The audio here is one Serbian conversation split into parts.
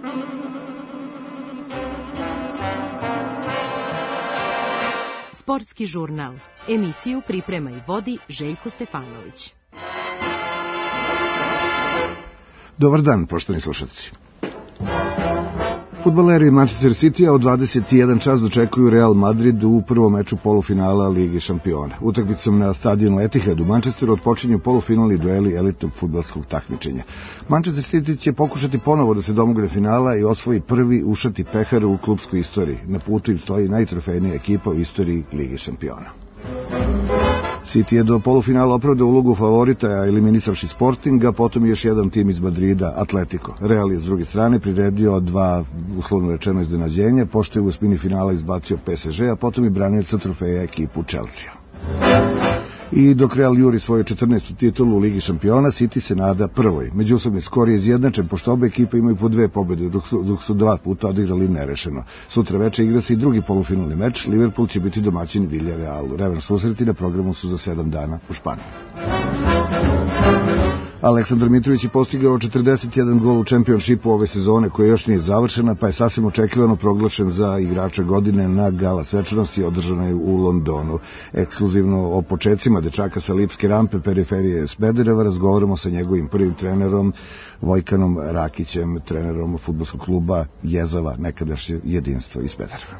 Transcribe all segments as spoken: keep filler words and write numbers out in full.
Sportski žurnal. Emisiju priprema i vodi Željko Stefanović. Dobar dan, poštovani slušalci. Fudbaleri Manchester City-a od dvadeset i jedan čas dočekuju Real Madrid u prvom meču polufinala Lige šampiona. Utakmicom na stadionu Etihad u Manchesteru otpočinju polufinalni dueli elitnog fudbalskog takmičenja. Manchester City će pokušati ponovo da se domogne finala i osvoji prvi ušati pehar u klubskoj istoriji. Na putu im stoji najtrofejnija ekipa u istoriji Lige šampiona. City je do polufinala opravdao ulogu favorita, eliminisavši Sporting, a potom još jedan tim iz Madrida, Atletico. Real je s druge strane priredio dva, uslovno rečeno, iznenađenja, pošto je u osmini finala izbacio P S G, a potom i branioca trofeja ekipu Chelsea. I dok Real juri svoju četrnaestu titulu u Ligi šampiona, City se nada prvoj. Međusobni skor je izjednačen, pošto obe ekipe imaju po dve pobjede, dok su, dok su dva puta odigrali nerešeno. Sutra veče igra se i drugi polufinalni meč. Liverpool će biti domaćin Villarealu. Revanš susreti na programu su za sedam dana u Španiji. Aleksandar Mitrović je postigao četrdeset jedan gol u čempionšipu ove sezone, koja još nije završena, pa je sasvim očekivano proglašen za igrača godine na gala svečanosti održanoj u Londonu. Ekskluzivno o počecima dečaka sa Lipske rampe, periferije Smedereva, razgovaramo sa njegovim prvim trenerom Vojkanom Rakićem, trenerom fudbalskog kluba Jezava, nekadašnje Jedinstvo iz Smedereva.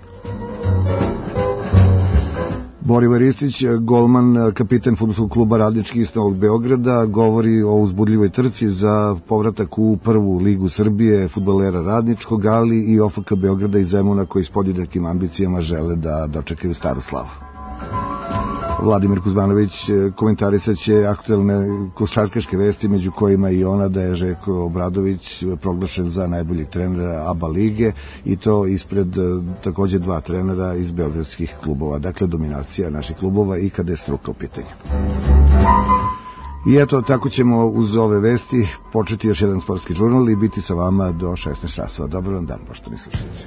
Borivoje Ristić, golman, kapitan fudbalskog kluba Radnički iz Novog Beograda, govori o uzbudljivoj trci za povratak u prvu ligu Srbije fudbalera Radničkog, ali i O F K Beograda i Zemuna, koji s podjednakim ambicijama žele da dočekaju staru slavu. Vladimir Kuzmanović komentarisat će aktuelne košarkaške vesti, među kojima i ona da je Željko Obradović proglašen za najboljeg trenera A B A lige, i to ispred također dva trenera iz beogradskih klubova. Dakle, dominacija naših klubova i kada je struka u pitanju. I eto, tako ćemo uz ove vesti početi još jedan sportski žurnal i biti sa vama do šesnaest časova. Dobar vam dan, poštovani slušalci.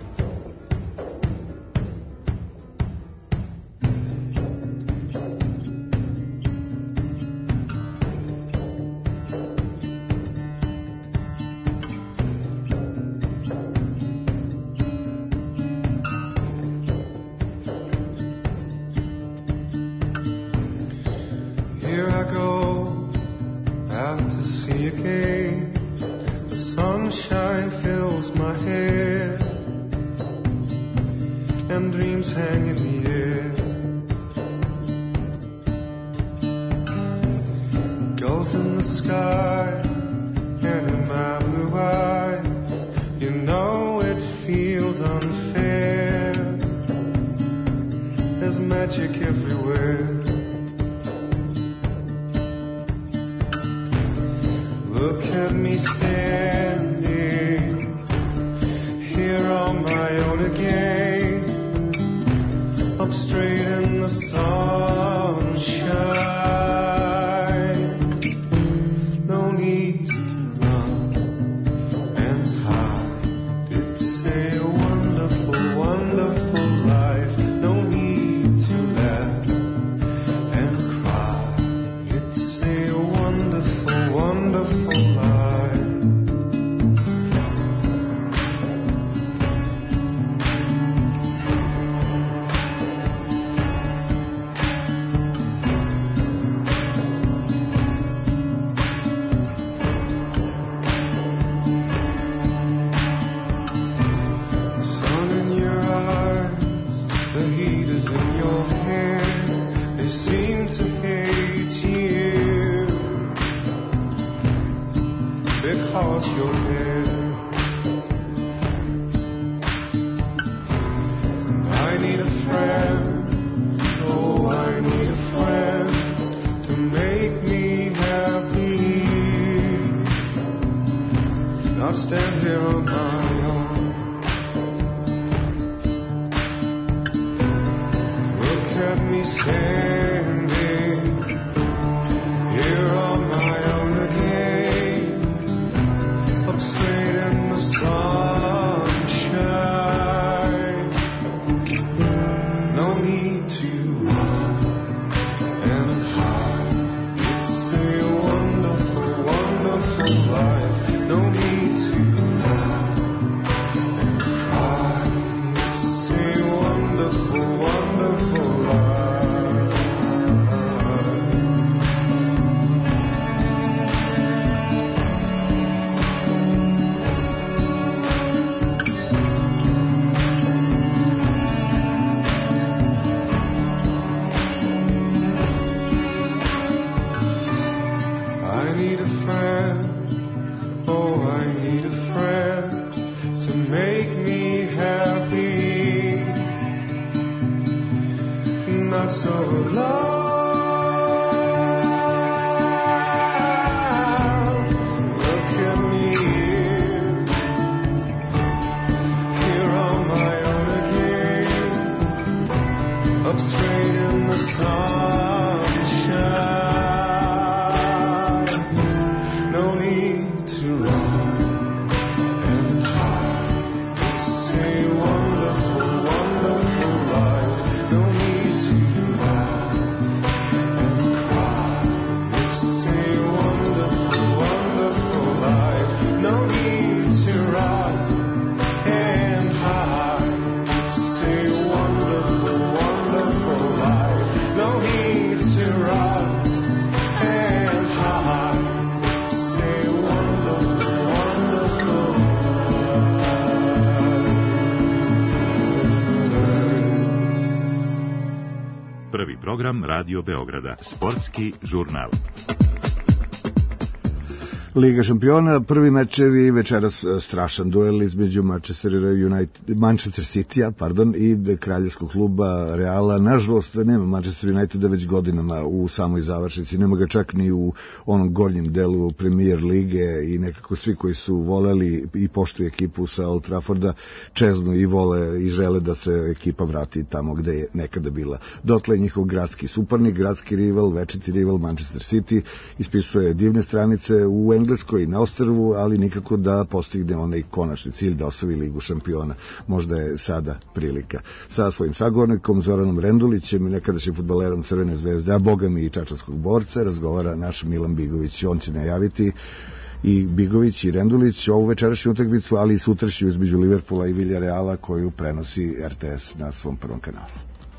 program Radio Beograda, sportski žurnal. Liga šampiona, prvi mečevi, večeras strašan duel između Manchester United, Manchester City-a, pardon, i kraljevskog kluba Reala. Nažalost, nema Manchester Uniteda već godinama u samoj završnici, nema ga čak ni u onom gornjem delu Premier lige i nekako svi koji su voleli i poštuju ekipu sa Old Trafforda čeznu i vole i žele da se ekipa vrati tamo gde je nekada bila. Dotle je njihov gradski suparnik, gradski rival, večiti rival Manchester City, ispisuje divne stranice u Engleskoj na ostrvu, ali nikako da postigne onaj konačni cilj da osvoji Ligu šampiona. Možda je sada prilika. Sa svojim sagovornikom Zoranom Rendulićem, nekadašnjim fudbalerom Crvene zvezde, a bogami i čačanskog borca, razgovara naš Milan Bigović. On će najaviti i Bigović i Rendulić ovu večerašnju utakmicu, ali i sutrašnju između Liverpoola i Villareala koju prenosi R T S na svom prvom kanalu.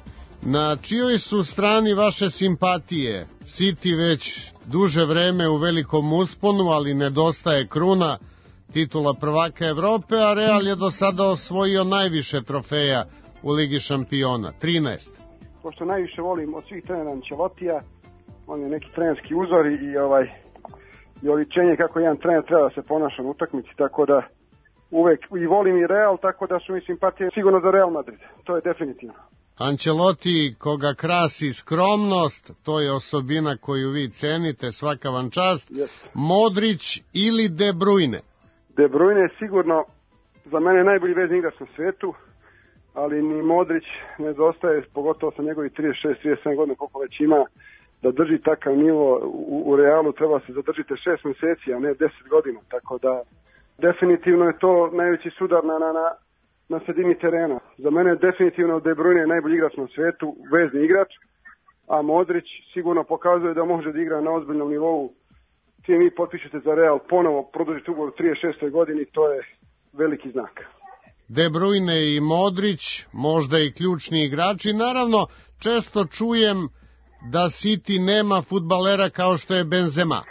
Na čijoj su strani vaše simpatije? City već duže vreme u velikom usponu, ali nedostaje kruna, titula prvaka Evrope, a Real je do sada osvojio najviše trofeja u Ligi šampiona, trinaest. Pošto najviše volim od svih trenera Ancelotija, on je neki trenerski uzor i ovaj i oličenje kako jedan trener treba da se ponaša na utakmici, tako da uvek i volim i Real, tako da su mi simpatije sigurno za Real Madrid, to je definitivno. Ancelotti, koga krasi skromnost, to je osobina koju vi cenite, svaka vam čast. Yes. Modrić ili De Bruyne? De Bruyne je sigurno za mene najbolji vezni igrač na svetu, ali ni Modrić ne zostaje, pogotovo sa njegovih trideset šest trideset sedam godina koliko već ima, da drži takav nivo u, u Realu, treba se zadržite šest meseci, a ne deset godina, tako da definitivno je to najveći sudar na, na, na na sredini terena. Za mene definitivno De Bruyne je najbolji igrač na svetu, vezni igrač, a Modrić sigurno pokazuje da može da igra na ozbiljnom nivou. Ti mi potpišete za Real, ponovo produžite ugovor u trideset šestoj godini, to je veliki znak. De Bruyne i Modrić, možda i ključni igrači. Naravno, često čujem da City nema fudbalera kao što je Benzema.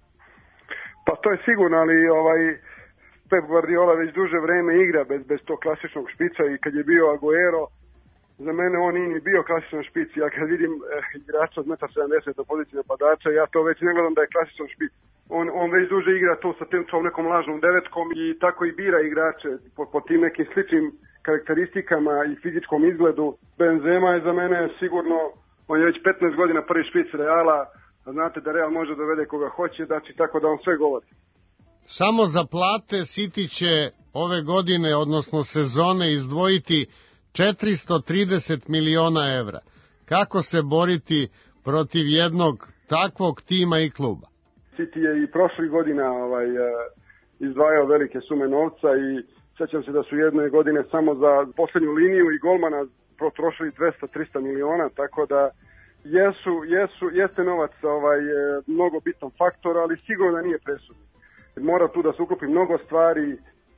Pa to je sigurno, ali ovaj Pep Guardiola već duže vreme igra bez, bez tog klasičnog špica i kad je bio Aguero, za mene on nije ni bio klasičan špic. Ja kad vidim eh, igrača od jedan sedamdeset na poziciji napadača, ja to već ne gledam da je klasičan špic. On, on već duže igra to sa tim tom nekom lažnom devetkom i tako i bira igrače po, po tim nekim sličnim karakteristikama i fizičkom izgledu. Benzema je za mene sigurno, on je već petnaest godina prvi špic Reala, a znate da Real može dovede koga hoće, znači tako da on sve govori. Samo za plate City će ove godine, odnosno sezone, izdvojiti četiristo trideset miliona evra. Kako se boriti protiv jednog takvog tima i kluba? City je i prošlih godina ovaj, izdvajao velike sume novca i sećam se da su jedne godine samo za poslednju liniju i golmana potrošili dvesta do trista miliona, tako da jesu, jesu, jeste novac ovaj, mnogo bitan faktor, ali sigurno da nije presudno. Mora tu da se uklopi mnogo stvari,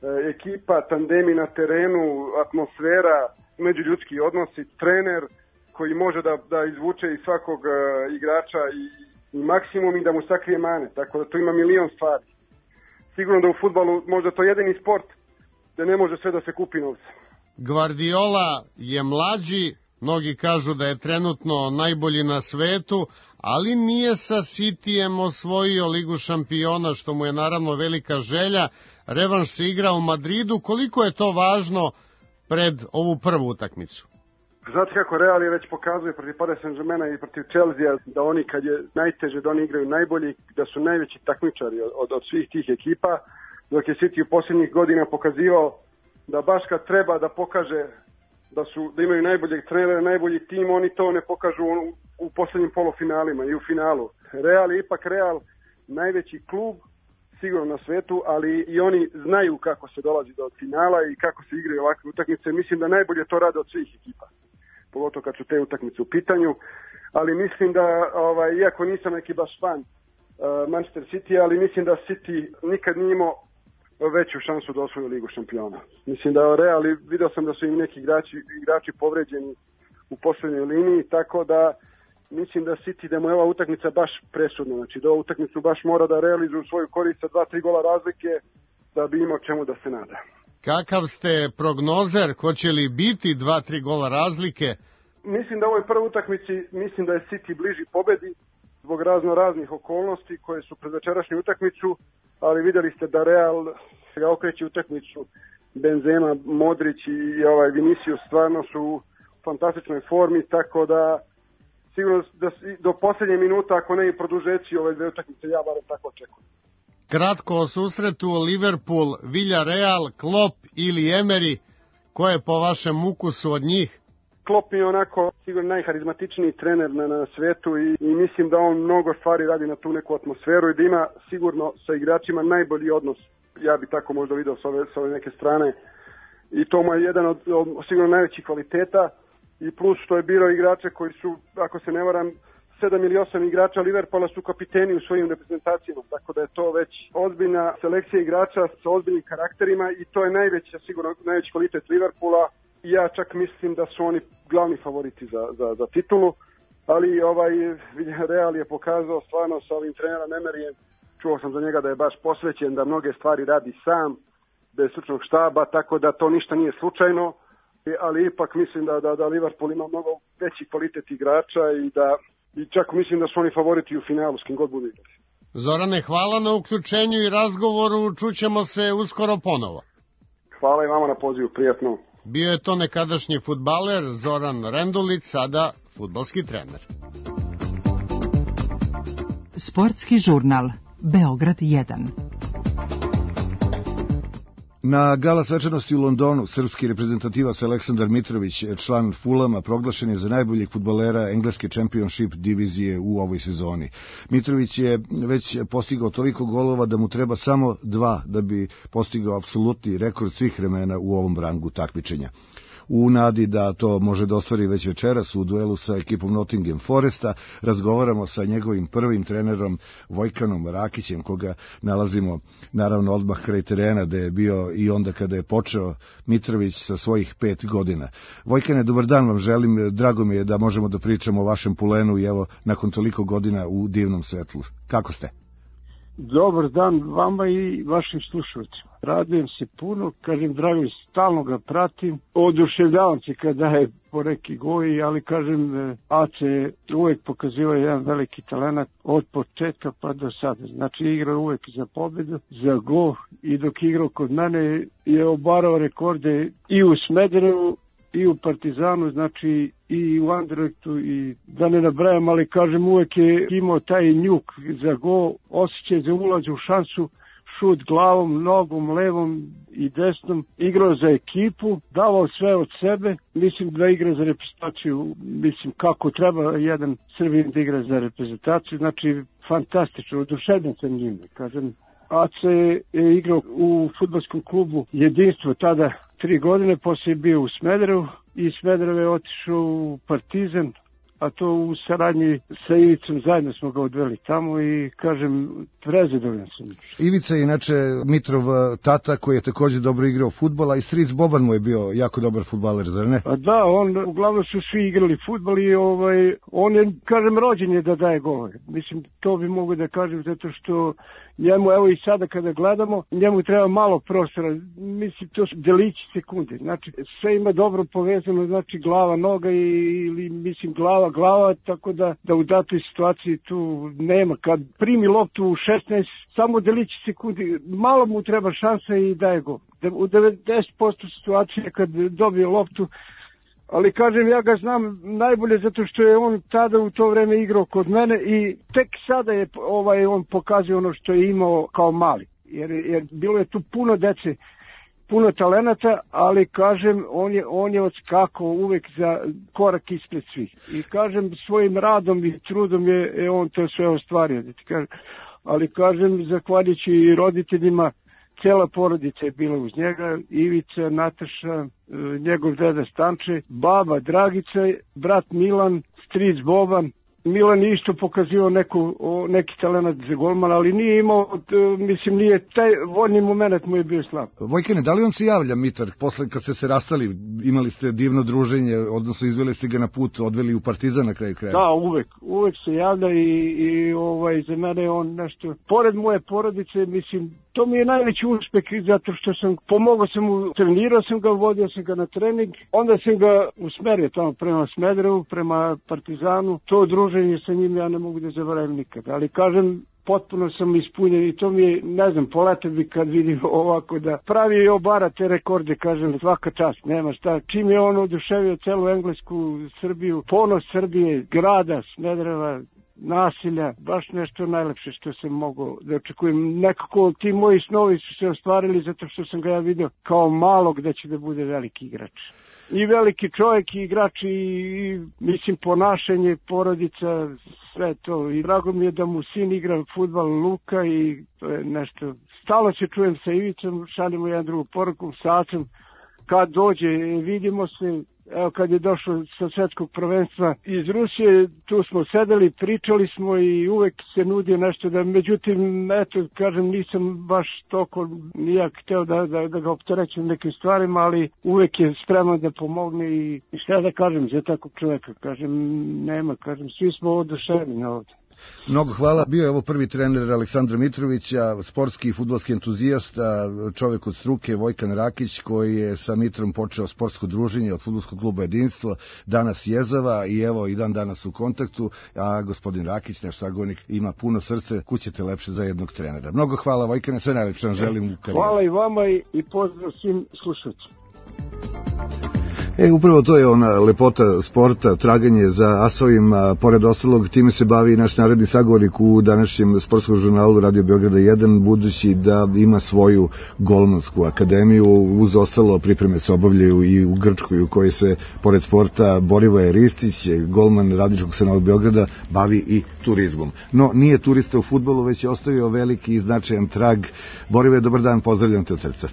ekipa, tandemi na terenu, atmosfera, međuljudski odnosi, trener koji može da, da izvuče iz svakog uh, igrača i, i maksimum i da mu sakrije mane, tako da tu ima milion stvari. Sigurno da u fudbalu možda to jedini sport da ne može sve da se kupi novca. Guardiola je mlađi, mnogi kažu da je trenutno najbolji na svetu, ali nije sa Cityjem osvojio Ligu šampiona, što mu je naravno velika želja. Revanš se igra u Madridu. Koliko je to važno pred ovu prvu utakmicu? Znate kako Real je već pokazuje protiv Paris Saint-Germaina i protiv Chelsea da oni kad je najteže da oni igraju najbolji, da su najveći takmičari od, od, od svih tih ekipa, dok je City u posljednjih godina pokazivao da baš kad treba da pokaže da su da imaju najboljeg trenera, najbolji tim, oni to ne pokažu u, u posljednjim polufinalima i u finalu. Real je ipak Real najveći klub sigurno na svetu, ali i oni znaju kako se dolazi do finala i kako se igraju ovakve utakmice. Mislim da najbolje to rade od svih ekipa, pogotovo kad su te utakmice u pitanju, ali mislim da, ovaj, iako nisam neki baš fan uh, Manchester City, ali mislim da City nikad nije imao veću šansu da osvoji Ligu šampiona. Mislim da Real, vidio sam da su im neki igrači, igrači povređeni u poslednjoj liniji, tako da mislim da City, da mu je ova utakmica baš presudna, znači da ovu utakmicu baš mora da realizuju svoju korist sa dva, tri gola razlike da bi imao čemu da se nada. Kakav ste prognozer, hoće li biti dva, tri gola razlike? Mislim da u ovoj prvoj utakmici, mislim da je City bliži pobedi zbog razno raznih okolnosti koje su pred večerašnju utakmicu, ali vidjeli ste da Real ga okreće utakmicu. Benzema, Modrić i ovaj Vinicius stvarno su u fantastičnoj formi, tako da sigurno da do posljednje minuta, ako ne i produžeći ove dve utakmice, ja barem tako očekujem. Kratko o susretu Liverpool, Villarreal, Klopp ili Emery, ko je po vašem ukusu od njih? Klopp je onako sigurno najharizmatičniji trener na, na svetu i, i mislim da on mnogo stvari radi na tu neku atmosferu i da ima sigurno sa igračima najbolji odnos. Ja bi tako možda vidio s ove, s ove neke strane i to mu je jedan od, od sigurno najvećih kvaliteta i plus što je birao igrače koji su, ako se ne varam, sedam ili osam igrača Liverpoola su kapiteni u svojim reprezentacijama, tako da je to već ozbiljna selekcija igrača sa ozbiljnim karakterima i to je najveća, sigurno najveći kvalitet Liverpoola. Ja čak mislim da su oni glavni favoriti za, za, za titulu, ali ovaj Real je pokazao stvarno sa ovim trenerom Emeryjem, čuo sam za njega da je baš posvećen, da mnoge stvari radi sam, bez stručnog štaba, tako da to ništa nije slučajno, ali ipak mislim da, da, da Liverpool ima mnogo veći kvalitet igrača i da i čak mislim da su oni favoriti u finalu s kim god budu igrali. Zorane, hvala na uključenju i razgovoru, čućemo se uskoro ponovo. Hvala i vama na pozivu, prijatno. Bio je to nekadašnji fudbaler Zoran Rendulić, sada fudbalski trener. Sportski žurnal, Beograd jedan. Na gala svečanosti u Londonu srpski reprezentativac Aleksandar Mitrović, član Fulama, proglašen je za najboljeg fudbalera engleske Championship divizije u ovoj sezoni. Mitrović je već postigao toliko golova da mu treba samo dva da bi postigao apsolutni rekord svih vremena u ovom rangu takmičenja. U nadi da to može da ostvari već večeras u duelu sa ekipom Nottingham Foresta, razgovaramo sa njegovim prvim trenerom Vojkanom Rakićem, koga nalazimo naravno odmah kraj terena, da je bio i onda kada je počeo Mitrović sa svojih pet godina. Vojkane, dobar dan vam želim, drago mi je da možemo da pričamo o vašem pulenu i evo nakon toliko godina u divnom svetlu. Kako ste? Dobar dan vama i vašim slušalcima. Radujem se puno, kažem, drago, stalno ga pratim. Oduševljavam se kada je po neki goji, ali kažem, Ace uvek pokazivao jedan veliki talenat od početka pa do sada. Znači, igra uvek za pobedu, za gol i dok igrao kod mene je obarao rekorde i u Smederevu, i u Partizanu, znači i u Anderlechtu i da ne nabrajam, ali kažem uvek je imao taj njuk za gol, osjećaj za ulaz u šansu, šut glavom, nogom, levom i desnom, igrao za ekipu, davao sve od sebe, mislim da igra za reprezentaciju, mislim kako treba jedan Srbin da igra za reprezentaciju, znači fantastično, oduševljen sam njime, kažem. Ace je igrao u fudbalskom klubu Jedinstvo tada tri godine, poslije je bio u Smederevu i Smederev je otišao u Partizan, a to u saradnji sa Ivicom zajedno smo ga odveli tamo i kažem, prezadovoljan sam. Ivica je inače Mitrov tata koji je također dobro igrao fudbal, a i stric Boban mu je bio jako dobar fudbaler, zar ne? A da, on, uglavnom su svi igrali fudbal i ovaj, on je, kažem, rođen je da daje gole. Mislim, to bi mogu da kažem, zato što njemu, evo i sada kada gledamo, njemu treba malo prostora, mislim, to su delići sekunde, znači sve ima dobro povezano, znači glava, noga i, ili mislim glava, glava, tako da, da u datoj situaciji tu nema. Kad primi loptu u šesnaest, samo delići sekundi, malo mu treba šansa i daje gol. U devedeset posto situacije kad dobije loptu, ali kažem, ja ga znam najbolje zato što je on tada u to vreme igrao kod mene i tek sada je ovaj on pokazao ono što je imao kao mali. Jer, jer bilo je tu puno dece, puno talenata, ali kažem, on je, on je odskakao uvek za korak ispred svih. I kažem, svojim radom i trudom je, je on to sve ostvario. Da ti kažem. Ali kažem, zahvaljujući i roditeljima, cela porodica je bila uz njega, Ivica, Nataša, njegov deda Stanče, baba Dragica, brat Milan, stric Boban Milan je isto pokazio neku, neki talenat za golmana, ali nije imao, mislim, nije taj voljni moment mu je bio slab. Vojkane, da li vam se javlja Mitar posle kad ste se rastali, imali ste divno druženje, odnosno izveli ste ga na put, odveli u Partizan na kraju kraja? Da, uvek, uvek se javlja i, i ovaj, za mene je on nešto, pored moje porodice, mislim, to mi je najveći uspeh zato što sam, pomogao sam mu, trenirao sam ga, vodio sam ga na trening, onda sam ga usmerio tamo prema Smederevu, prema Partizanu, to druženje sa njim ja ne mogu da zaboravim nikad, ali kažem, potpuno sam ispunjen i to mi je, ne znam, poletao bi kad vidim ovako da pravi i obara te rekorde, kažem, svaka čast, nema šta. Čim je on oduševio celu Englesku, Srbiju, ponos Srbije, grada, Smedereva, nasilja, baš nešto najlepše što sam mogao da očekujem. Nekako ti moji snovi su se ostvarili zato što sam ga ja vidio kao malog da će da bude veliki igrač. I veliki čovjek, i igrač, i, i mislim ponašanje, porodica, sve to. I drago mi je da mu sin igra fudbal, Luka, i to je nešto. Stalo se čujem sa Ivicom, šaljemo jedan drugu poruku, sa Acom, kad dođe, vidimo se. Evo, kad je došao sa svetskog prvenstva iz Rusije, tu smo sedeli, pričali smo i uvek se nudio nešto da, međutim, eto, kažem, nisam baš toliko nijak hteo da, da, da ga opterećem nekim stvarima, ali uvek je spreman da pomogne i, i šta da kažem za takvog čoveka, kažem, nema, kažem, svi smo oduševljeni ovde. Mnogo hvala. Bio je ovo prvi trener Aleksandra Mitrovića, sportski i fudbalski entuzijasta, čovjek od struke, Vojkan Rakić, koji je sa Mitrom počeo sportsko druženje od fudbalskog kluba Jedinstvo, danas jezava i evo i dan danas u kontaktu, a gospodin Rakić, naš sagovornik, ima puno srce, kućete lepše za jednog trenera. Mnogo hvala, Vojkane, sve najlepše vam želim u karijeru. Hvala i vama i, i pozdrav svim slušateljima. E, upravo to je ona lepota sporta, traganje za asovima, pored ostalog time se bavi i naš narodni sagovornik u današnjem sportskom žurnalu Radio Beograda jedan, budući da ima svoju golmansku akademiju, uz ostalo pripreme se obavljaju i u Grčkoj, u kojoj se, pored sporta, Borivoje Ristić, golman Radničkog sa Novog Beograda, bavi i turizmom. No, nije turista u fudbalu, već je ostavio veliki i značajan trag. Borivoje, dobar dan, pozdravljam te od srca.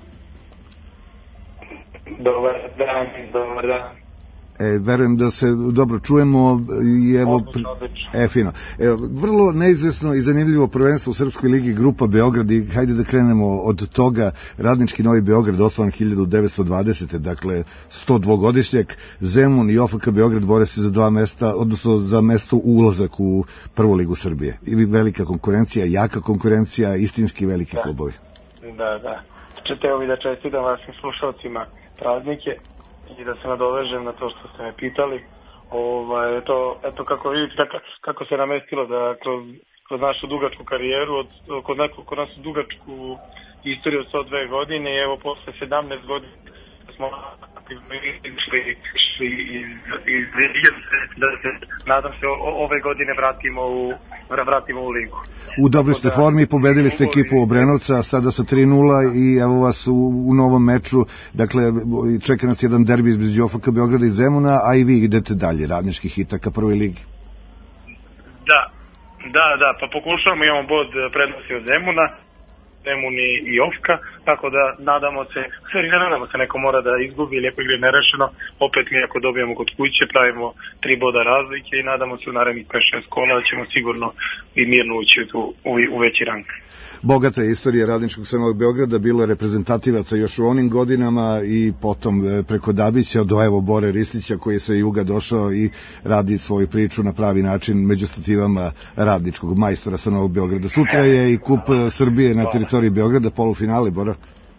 Dobar dan, dobar dan. E, verujem da se dobro čujemo i evo... Odlično, odlično. E, fino. E, vrlo neizvesno i zanimljivo prvenstvo u Srpskoj ligi Grupa Beograd i hajde da krenemo od toga. Radnički Novi Beograd osnovan hiljadu devetsto dvadesete. Dakle, sto dvogodišnjak. Zemun i O F K Beograd bore se za dva mesta, odnosno za mesto u ulazak u prvu ligu Srbije. Ili velika konkurencija, jaka konkurencija, istinski veliki da. Klubovi. Da, da. Četeo bi da čestitam vašim slušalcima praznike i da se nadovežem na to što ste me pitali. Ovaj, eto, eto kako vidite kako, kako se namestilo da kroz, kroz našu dugačku karijeru, od, kod, neko, kod našu dugačku istoriju od sto dve godine i evo posle sedamnaest godina smo išli, išli iz, iz lige, da se, nadam se, o, ove godine vratimo u, vratimo u ligu. U dobroj ste formi, pobedili ste ekipu Obrenovca, sada sa tri nula i evo vas u, u novom meču, dakle čeka nas jedan derbi između O F K Beograda i Zemuna, a i vi idete dalje, Radnički Hitak ka prvoj ligi. Da, da, da, pa pokušavamo, imamo bod prednosti od Zemuna, Zemun i O F K, tako da nadamo se, sve ne nadamo se, neko mora da izgubi ili ako igra nerešeno, opet mi ako dobijemo kod kuće pravimo tri boda razlike i nadamo se u narednih pet šest kola da ćemo sigurno i mirno ući u, u, u veći rang. Bogata je istorija Radničkog sa Novog Beograda, bilo je reprezentativaca još u onim godinama i potom preko Dabića do evo Bore Ristića koji je sa juga došao i radi svoju priču na pravi način među stativama Radničkog majstora sa Novog Beograda. Sutra je i Kup Srbije na teritoriji Beograda, polufinale, Bora.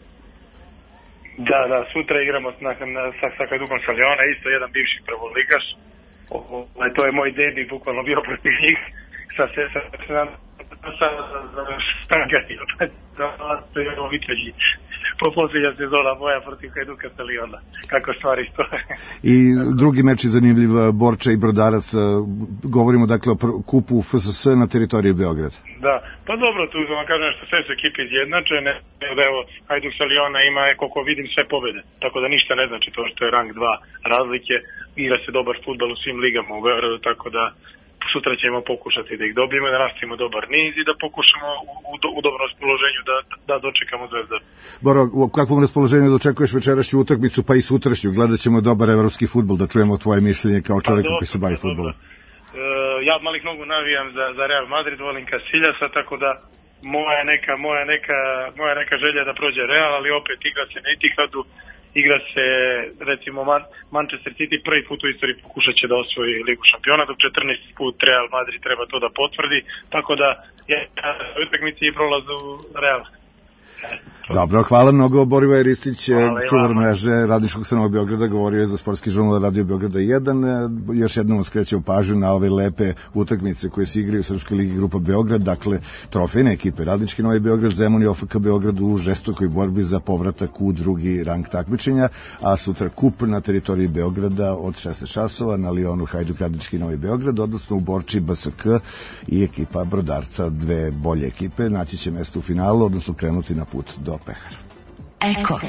Da, da, sutra igramo sa, sa, sa Hajdukom sa Leona, isto jedan bivši prvoligaš. To je moj dedi bukvalno bio protiv njih. Sa se, sa, sa, sa, sa štanganjem. To je ovo vitrađi. Po posljednja sezona moja protiv Hajduka sa Leona. Kako stvari stoje. I drugi meč je zanimljiv, Borča i Brodarac. Govorimo dakle o kupu F S S na teritoriji Beograda. Da, pa dobro, tu vam kažem što sve su ekipe izjednačene, da evo Hajduk sa Leona ima, koliko vidim, sve pobjede, tako da ništa ne znači to što je rang dva razlike, igra se dobar fudbal u svim ligama u Beogradu, tako da sutra ćemo pokušati da ih dobijemo, da nastavimo dobar niz i da pokušamo u, u, u dobrom raspoloženju da, da dočekamo Zvezdaru. Boro, u kakvom raspoloženju dočekuješ večerašnju utakmicu, pa i sutrašnju? Gledat ćemo dobar evropski fudbal, da čujemo tvoje mišljenje kao čovjek koji se bavi fudbalom. E, ja od malih nogu navijam za, za Real Madrid, volim Casiljasa, tako da moja neka, moja neka, moja neka želja da prođe Real, ali opet igra se na Etihadu, igra se recimo Man, Manchester City prvi put u istoriji pokušat će da osvoji Ligu šampiona, dok četrnaesti put Real Madrid treba to da potvrdi, tako da je utakmici i prolaz u Real. Dobro, hvala mnogo. Borivoje Ristić, čuvar mreže Radničkog Crnog Beograda, govorio je za sportski žurnal Radio Beograda jedan. Još jednom skrećemo pažnju na ove lepe utakmice koje se igraju u Srpskoj ligi Grupa Beograd, dakle trofejne ekipe Radnički Novi Beograd, Zemun i O F K Beograd u žestokoj borbi za povratak u drugi rang takmičenja, a sutra kup na teritoriji Beograda od šesnaest časova na Lionu Hajduk Radnički Novi Beograd, odnosno u Borči B S K i ekipa Brodarca, dve bolje ekipe, naći će mesto u finalu, odnosno krenuti na put do Pehara. Eko.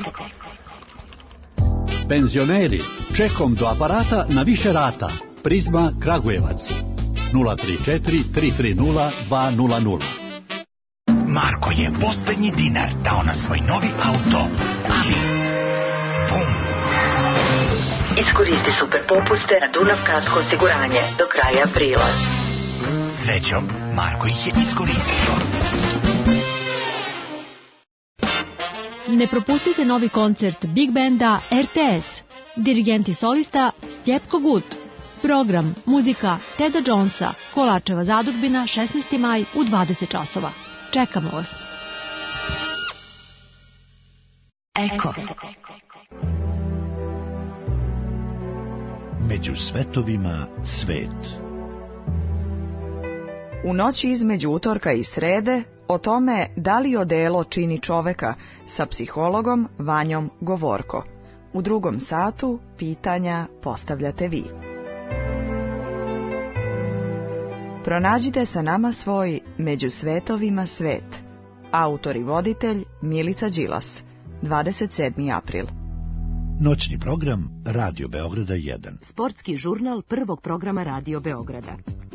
Penzioneri, čekom do aparata na više rata. Prizma Kragujevac. nula tri četiri tri tri nula dva nula nula. Marko je poslednji dinar dao na svoj novi auto, ali bum. Iskoristi super popuste na Dunav Kasko osiguranje do kraja aprila. Srećom, Marko ih je iskoristio. Ne propustite novi koncert Big Banda R T S. Dirigent i solista Stjepko Gut. Program, muzika Teda Jonesa, Kolačeva zadužbina, šesnaesti maj u dvadeset časova. Čekamo vas. Eko. Među svetovima svet. U noći između utorka i srede o tome da li odelo čini čoveka sa psihologom Vanjom Govorko. U drugom satu pitanja postavljate vi. Pronađite sa nama svoj Među svetovima svet. Autor i voditelj Milica Đilas. dvadeset sedmi april. Noćni program Radio Beograda jedan. Sportski žurnal prvog programa Radio Beograda.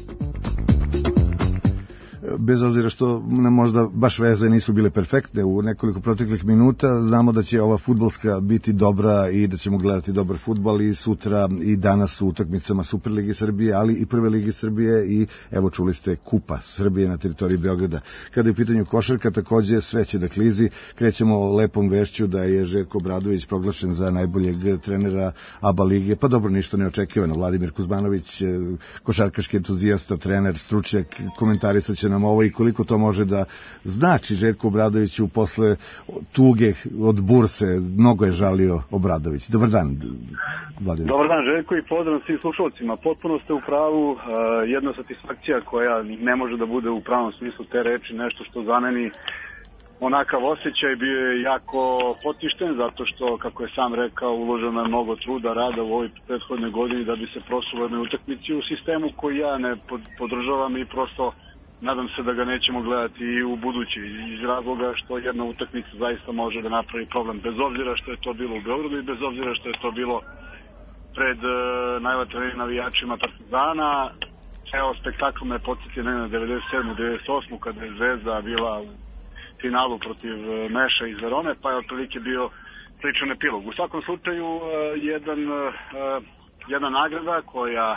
Bez obzira što nam možda baš veze nisu bile perfektne u nekoliko proteklih minuta, znamo da će ova fudbalska biti dobra i da ćemo gledati dobar fudbal i sutra i danas u utakmicama Superligi Srbije, ali i Prve Ligi Srbije i evo čuli ste Kupa Srbije na teritoriji Beograda. Kada je u pitanju košarka, takođe sve će da klizi. Krećemo lepom vešću da je Željko Obradović proglašen za najboljeg trenera A B A lige. Pa dobro, ništa neočekivano. Vladimir Kuzmanović, košarkaški entuzijasta, trener, stručnjak, komentarisat će nam ovo i koliko to može da znači Željko Obradoviću posle tuge od burse. Mnogo je žalio Obradović. Dobar dan, Vladimir. Dobar dan, Željko, i pozdrav svim slušalcima. Potpuno ste u pravu. Jedna satisfakcija koja ne može da bude u pravom smislu te reči, nešto što za meni onakav osjećaj bio je jako potišten, zato što, kako je sam rekao, uloženo je mnogo truda, rada u ovoj prethodnoj godini da bi se prosulo jednoj utakmici u sistemu koji ja ne podržavam i prosto nadam se da ga nećemo gledati i u budući, iz razloga što jedna utakmica zaista može da napravi problem, bez obzira što je to bilo u Beogradu i bez obzira što je to bilo pred uh, najvatrenijim navijačima Partizana. Evo, spektakl me podsjetio ne na devedeset sedmu devedeset osmu kada je Zvezda bila u finalu protiv uh, Meša iz Verone, pa je otprilike bio sličan epilog. U svakom slučaju, uh, jedan, uh, jedna nagrada koja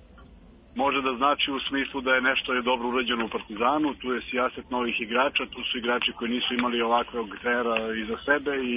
može da znači u smislu da je nešto je dobro urađeno u Partizanu, tu je sijaset novih igrača, tu su igrači koji nisu imali ovakvog trenera iza sebe i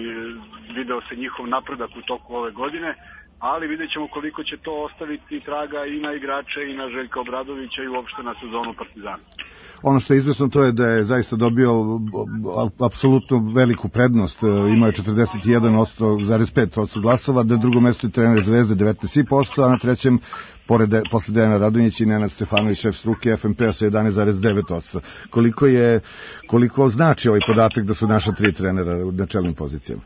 video se njihov napredak u toku ove godine, ali vidjet ćemo koliko će to ostaviti traga i na igrače i na Željka Obradovića i uopšte na sezonu Partizana. Ono što je izvesno to je da je zaista dobio apsolutno veliku prednost, imao je četrdeset jedan zarez pet posto glasova, da je drugo mesto je trener Zvezde devetnaest posto, a na trećem pored posle Dejana Radonjića i Nenad Stefanović, šef struke F M P-a sa jedanaest zarez devet posto. Koliko je, koliko znači ovaj podatak da su naša tri trenera na čelnim pozicijama?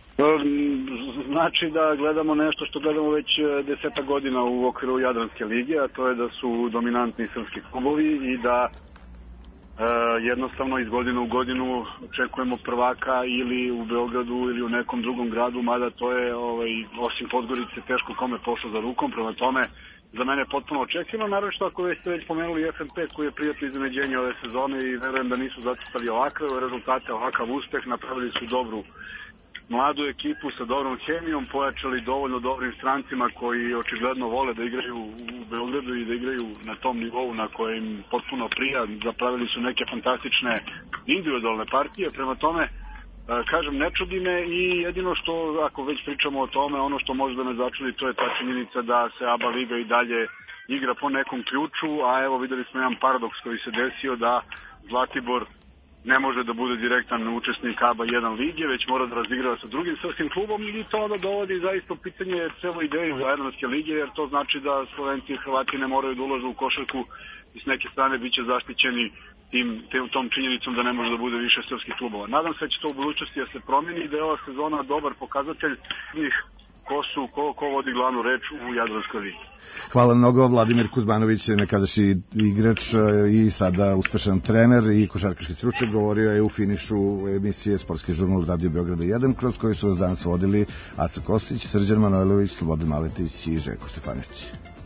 Znači da gledamo nešto što gledamo već deseta godina u okviru Jadranske lige, a to je da su dominantni srpski klubovi i da E, jednostavno iz godine u godinu očekujemo prvaka ili u Beogradu ili u nekom drugom gradu, mada to je ovaj, osim Podgorice teško kome pošlo za rukom, prema tome za mene je potpuno očekivano, naravno što ako ste već pomenuli F M P koji je prijatno iznenađenje ove sezone i verujem da nisu zacrtali ovakve rezultate, ovakav uspeh, napravili su dobru mladu ekipu sa dobrom hemijom, pojačali dovoljno dobrim strancima koji očigledno vole da igraju u Beogradu i da igraju na tom nivou na kojem potpuno prija. Zapravili su neke fantastične individualne partije, prema tome kažem, ne čudi me i jedino što, ako već pričamo o tome, ono što može da me začudi, to je ta činjenica da se A B A Liga i dalje igra po nekom ključu, a evo videli smo jedan paradoks koji se desio da Zlatibor ne može da bude direktan učesnik A B A jedan lige, već mora da razigrava sa drugim srpskim klubom i to onda dovodi zaista u pitanje celo ideju Jadranske lige, jer to znači da Slovenci i Hrvati ne moraju da ulažu u košarku i s neke strane biće zaštićeni tim, tom činjenicom da ne može da bude više srpskih klubova. Nadam se da će to u budućnosti da se promeni i da je ova sezona dobar pokazatelj njih ko su, ko, ko vodi glavnu reč u Jadranskoj ligi. Hvala mnogo. Vladimir Kuzmanović, nekadašnji igrač i sada uspešan trener i košarkaški stručnjak, govorio je u finišu emisije Sportski žurnal Radio Beograda jedan, kroz koju su vas danas vodili Aca Kostić, Srđan Manojlović, Slobodan Maletić i Željko Stefanić.